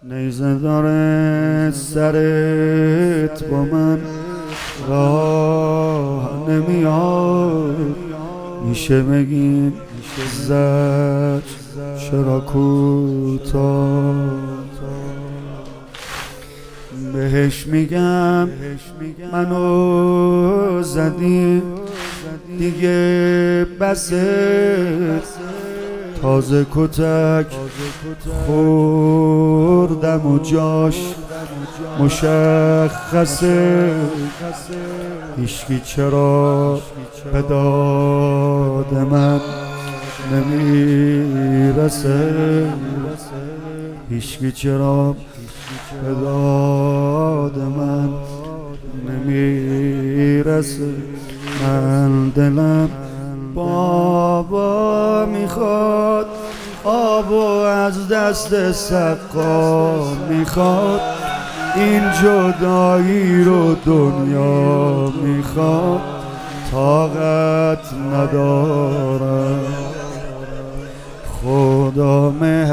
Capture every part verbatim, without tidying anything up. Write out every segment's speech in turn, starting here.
نیزه داره سرت با من راه نمیاد، میشه بگین زد چرا کوتاه. بهش میگم منو زدی دیگه بسه، تازه کتک خوردم و جاش مشخصه. هیچکی چرا به داد من نمیرسه، هیچکی چرا به داد من نمیرسه. من دلم بابا میخواد، آبو از دست سقا میخواد، این جدایی رو دنیا میخواد، طاقت ندارم. خدا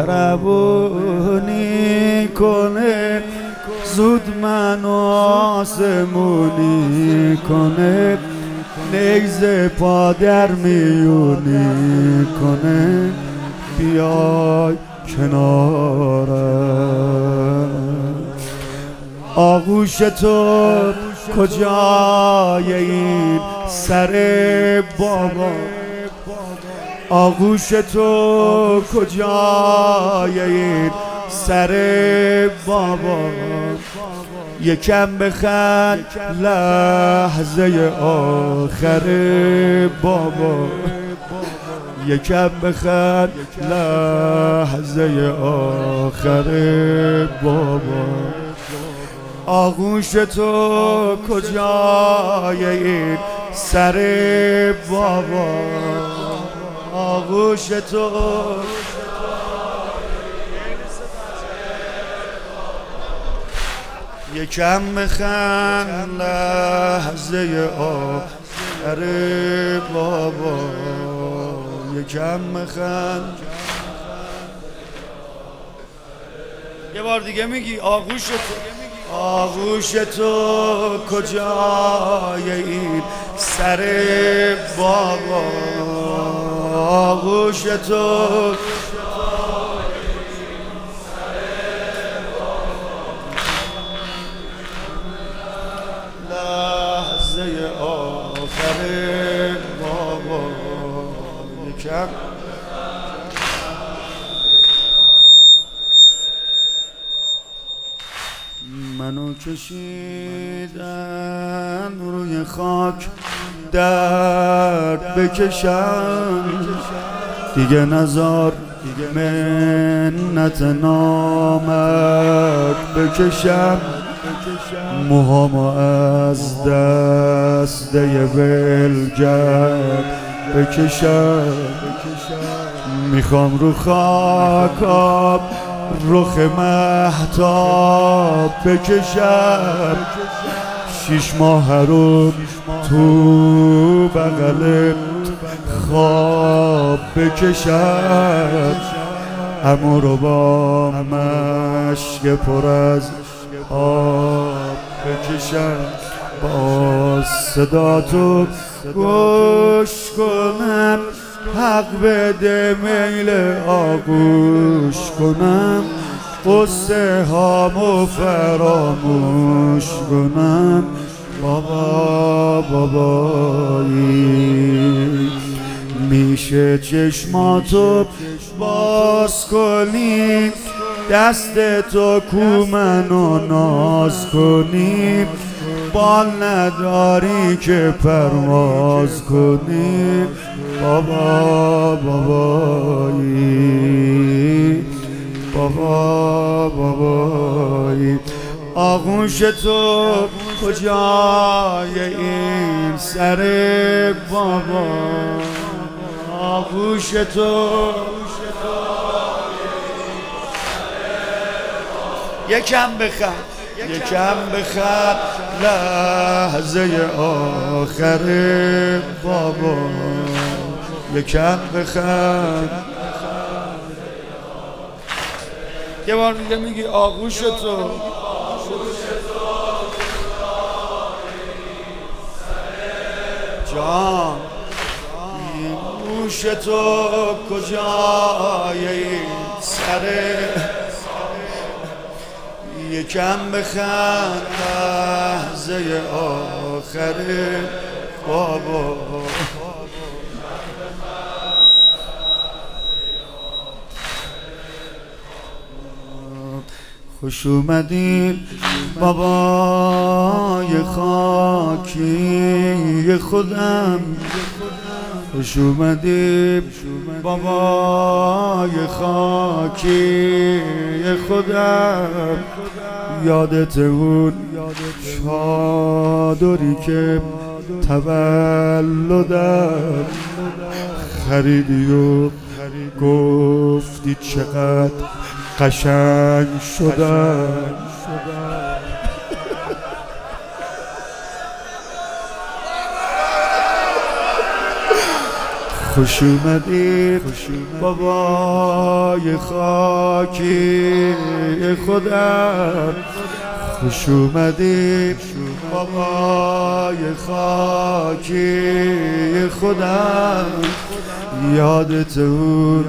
مهربونی کنه، زود منو آسمونی کنه، نیزه پا در میونی کنه، بیای کنارم. آغوش تو کجای این سر بابا، آغوش تو کجای این سر بابا. یکم بخند لحظه آخر بابا، یکم بخند لحظه آخر بابا. آغوش تو کجای این سر بابا، آغوش تو یکم بخند لحظه آخر بابا، یکم بخند. یه بار دیگه میگی آغوش تو، آغوش تو کجای این سر بابا، آغوش تو لحظه آخر بابا. یکم منو کشیدن روی خاک درد بکشم، دیگه نزار منت نامرد بکشم. موهامو از دسته ولگرد بکشم، میخوام رو خاک آب رخ مهتاب بکشم. شیش ماه رو تو بغل خواب بکشم، امو رو با مشک پر از آب بکشم. با صدا تو گوش کنم، حق بده میل آغوش کنم، قصه هامو فراموش کنم. بابا بابایی میشه چشماتو باز کنی، دست تو کو منو ناز کنی، بال نداری که پرواز کنی. بابا بابایی بابا بابایی. آغوش تو کجای این سر بابا، آغوش تو یکم بخند، یکم بخند لحظه آخر بابا، یکم بخند. یه بار دیگه میگی آغوش تو جان، این گوش تو کجای این سره، یکم بخند لحظه آخره بابا. خوش اومدین بابای خاکی خودم، خوش اومدین بابای خاکی خودم. یادت اون چادری که تولدم خریدی و گفتی چقدر قشنگ شدم. خوش اومدی بابای خاکی خودم، خوش اومدی بابای خاکی خودم. یادت اون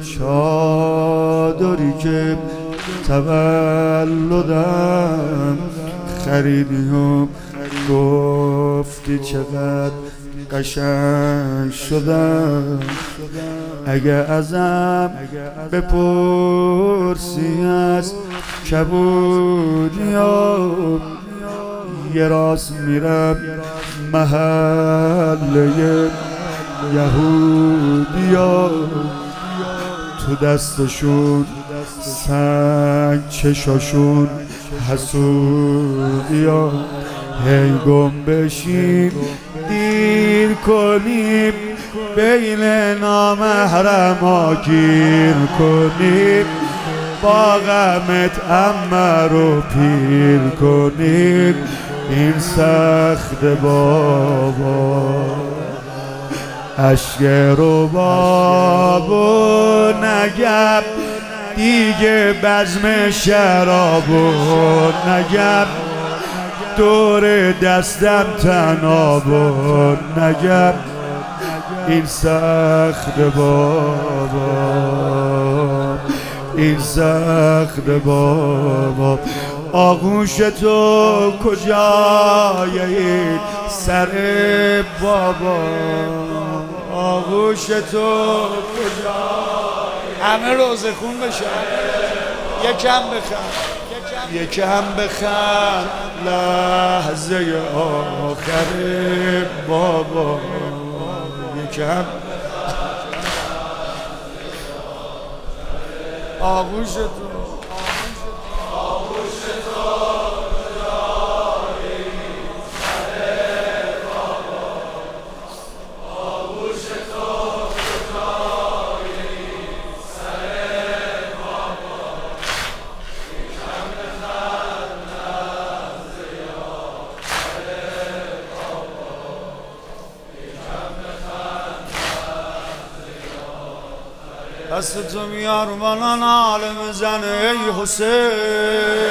چادری که تولدم خریدی و گفتی چقدر قشنگ شدم. اگه ازم بپرسی از کبودیام، یه راست میرم محله یهودیا، تو دستشون سنگ چشاشون حسودیا. هی گم بشیم دیر کنیم بین نامحرما گیر کنیم، با غمت عمه رو پیر کنیم. این سخت بابا اشک رو بابا نگم دیگه، بزم شرابو نگم دور دستم تنابو نگم. این سخت بابا این سخت بابا. آغوش تو کجای این سر بابا، آغوش تو کجای. همه روزه خون بشن، یکم بخند یکم بخند لحظه آخره بابا. یکم آغوش تو دست تو میار منان عالم زنه ای حسین.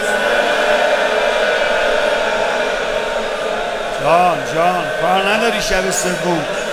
جان جان کار نداری شب سوم